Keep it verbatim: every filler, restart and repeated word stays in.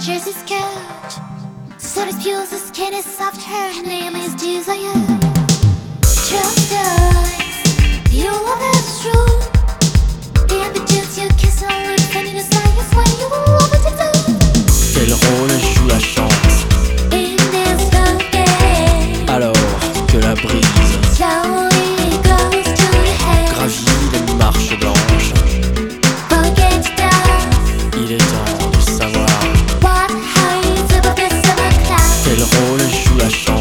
shares his couch. So disputes his skin is soft, her name is Desire. Trust us, you love is true. The ambiguous you kiss on lips and in a silence when you love what you do. Quel rôle joue la chance In this love game, alors que la brise slowly goes to the head. gravit les marches blanches? Forget stuff, Il est temps de savoir what hides above the summer clouds. quel rôle joue la chance